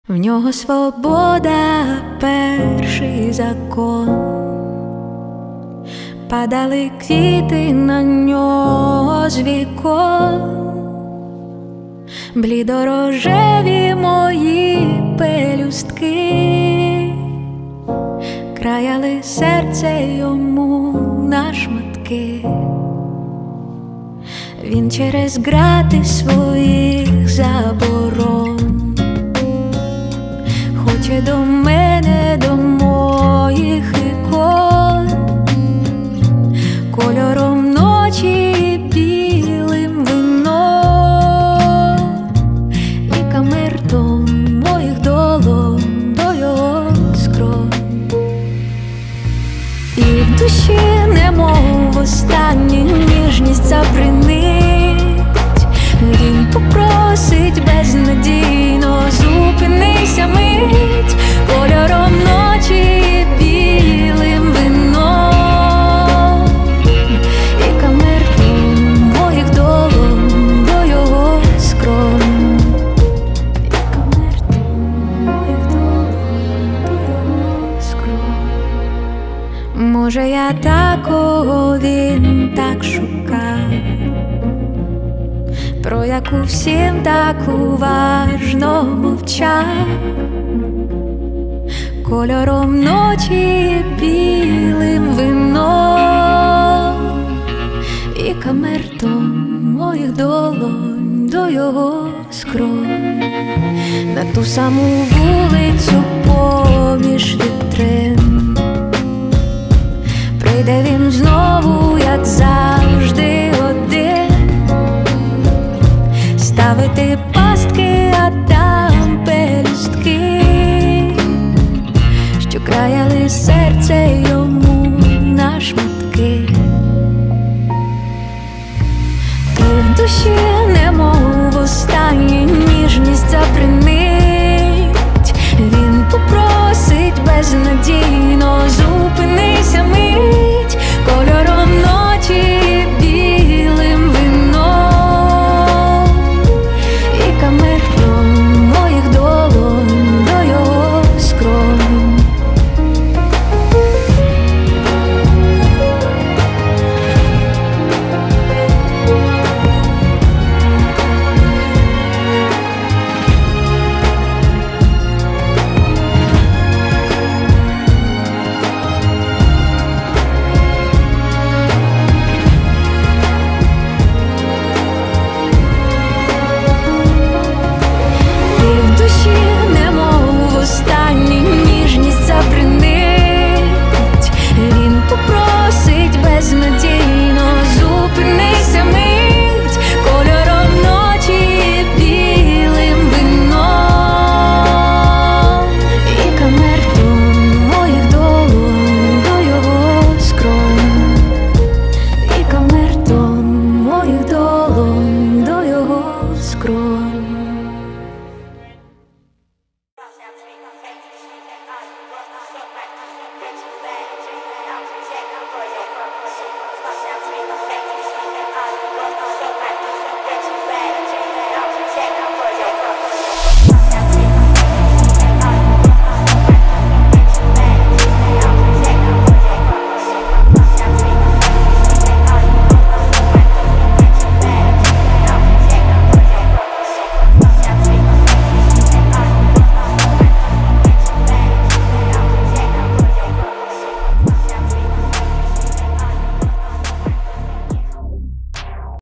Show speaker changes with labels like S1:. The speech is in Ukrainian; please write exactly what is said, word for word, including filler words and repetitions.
S1: В нього свобода — перший закон. Падали квіти на нього з вікон, блідорожеві мої пелюстки краяли серце йому на шматки. Він через грати своїх заборон хоче до мене, до моїх ікон, кольором ночі білим вином і камертон моїх долонь до його скронь. І в душі, немов востаннє, ніжність забринить. Він попросить безнадійно: зупинися мить, кольором ночі білим вином і камертон моїх долонь до його скронь, і камертон моїх долонь до його скронь. Може, я такого він так шукав, про яку всім так уважно мовчав, кольором ночі білим вином і камертон моїх долонь до його скронь. На ту саму вулицю поміж вітрин прийде він знову, як завжди, один, ставити пастки, а там пелюстки, що краяли серце